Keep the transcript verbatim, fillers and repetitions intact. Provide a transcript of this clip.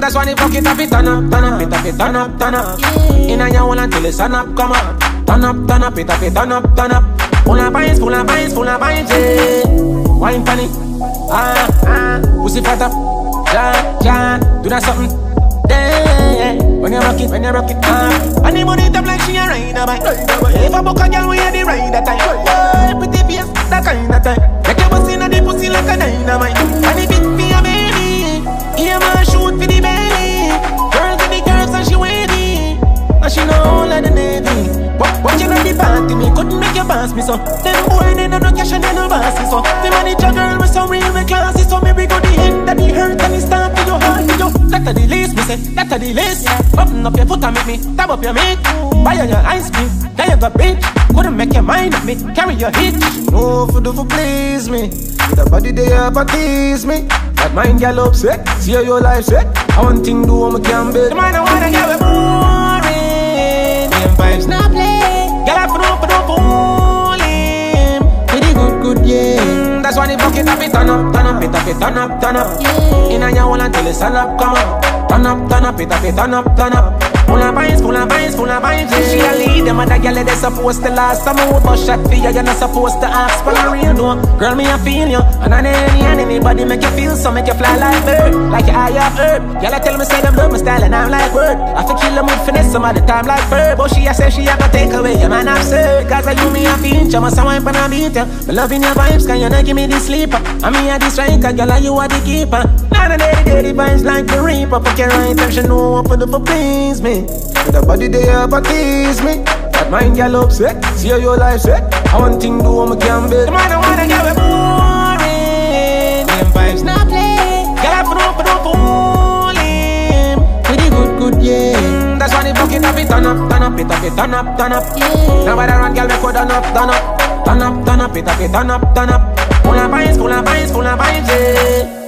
That's why the fuck it up, it turn up, turn up, it up, it turn up, turn up. Inna your hole until the sun up, come up. Turn up, turn up, it up, it turn up, turn up. Full of vibes, full of vibes, full of vibes, yeah. Wine panic, ah, ah. Pussy fat up, ja, ja. Do that something, yeah. When you rock it, when you rock it, ah. And the money top like she a ride a bike. If a buck a girl, we a the ride a time. Yeah, pretty face, that kind of time. Make your bust inna the pussy like a dynamite. And if it be a baby, yeah, man, shoot for the belly. Girls in the curves and she wavy, and she know all of the navy. But what you know the party, me couldn't make you pass me so. Them boy, they know no cash and they no bossy so. The manager girl was so real, me classy so. Me we go the end that the hurt and the start to your heart to you. That a the list, me say, that a the list. Open up your foot and make me tap up your mate. Buy your ice cream, then you got bitch. Couldn't make your mind up me, carry your hit. No for do for please me. With a body they up and tease me. That mind girl upset, see how your life set. I want thing do what me can bet. The man I wanna get with boring. Them vibes not play. Girl I put up, put up, pull him. Pretty good, good, yeah. Mm, that's why the bucket up, it turn up, turn up, it up, it turn up, turn up. Yeah. Inna your hole until the sun up, come up. Turn up, turn up, it up, it turn up, turn up. Full of vibes, full of vibes, full of vibes, yeah. She a lead, them other girl they supposed to last. Some would bust shot for you, you're not supposed to ask for a real no. Girl, me I feel you, and on any and anybody make you feel so, make you fly like bird, like your eye of herb. Y'all tell me say them love my style and I'm like word. I feel kill them with finesse some of the time like verb. But she a say she a go take away your man absurd. Cause I you me a feel, you must a wipe and a beat ya. Me loving your vibes, can you not give me the sleeper? I me a the striker, girl, and you are the keeper. Now the day, the vibes like the reaper. Put your right time, she know what for the for please me. With a body they up and tease me. That mind girl upset, see how your life set. I want thing do what me can bet. The man I wanna get with boring. Them vibes not play. Girl I put up, put up, pull him. Pretty good, good, yeah. Mm, that's why the bucket up, it turn up, turn up, it up, it turn up, turn up. Yeah. Now I run girl, we could turn up, turn up. Turn up, turn up, it up, it turn up, turn up. Full of vibes, full of vibes, full of vibes, yeah.